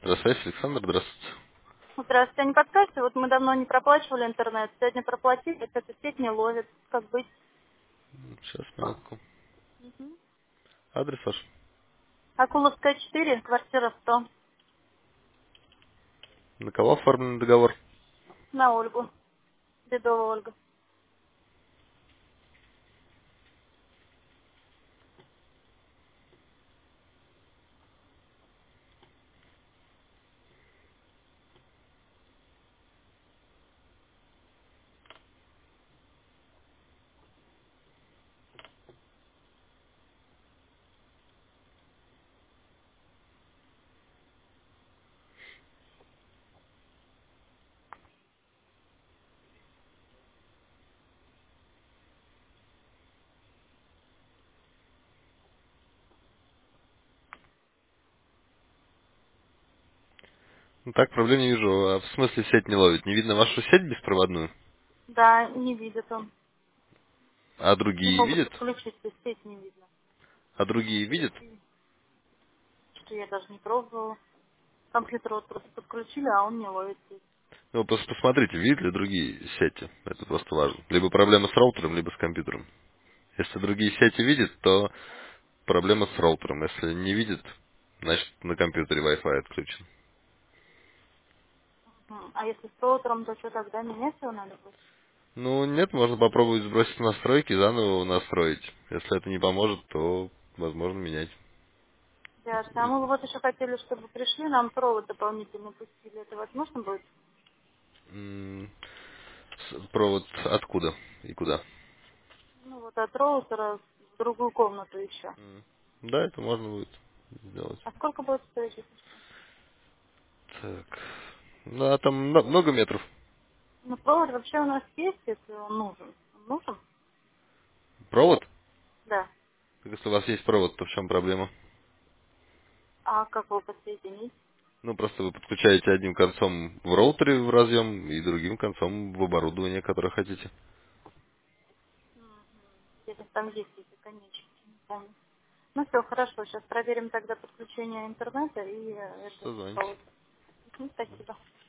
Здравствуйте, Александр, здравствуйте. Здравствуйте, а не подскажете? Вот мы давно не проплачивали интернет, сегодня проплатили, эта сеть не ловит. Как быть? Сейчас, минутку. Адрес ваш? Акуловская 4, квартира 100, На кого оформлен договор? на Ольгу. Бедова Ольга. Ну так, проблем не вижу. А в смысле сеть не ловит? Не видно вашу сеть беспроводную? Да, не видит он. А Не другие могут видят? подключить, то есть сеть не видно. А другие видят? Что я даже не пробовала. Компьютер вот просто подключили, а он не ловит сеть. Ну, просто посмотрите, видят ли другие сети. Это просто важно. Либо проблема с роутером, либо с компьютером. Если другие сети видят, то проблема с роутером. Если не видят, значит на компьютере Wi-Fi отключен. А если с роутером, то что тогда менять его надо будет? Ну, нет, можно попробовать сбросить настройки и заново его настроить. Если это не поможет, то возможно менять. Ясно. А мы вот еще хотели, чтобы пришли, нам провод дополнительно пустили. Это возможно будет? М, Провод откуда и куда? Ну вот от роутера в другую комнату еще. Да, это можно будет сделать. А сколько будет стоить, если что? Так. Ну, а там много метров. Ну, провод вообще у нас есть, если он нужен. Он нужен? Провод? Да. Так если у вас есть провод, то в чем проблема? А как его подсоединить? Ну, просто вы подключаете одним концом в роутере в разъем и другим концом в оборудование, которое хотите. Если там есть эти конечки, не помню. Ну все, хорошо. Сейчас проверим тогда подключение интернета и это Созвоните. провод. Спасибо.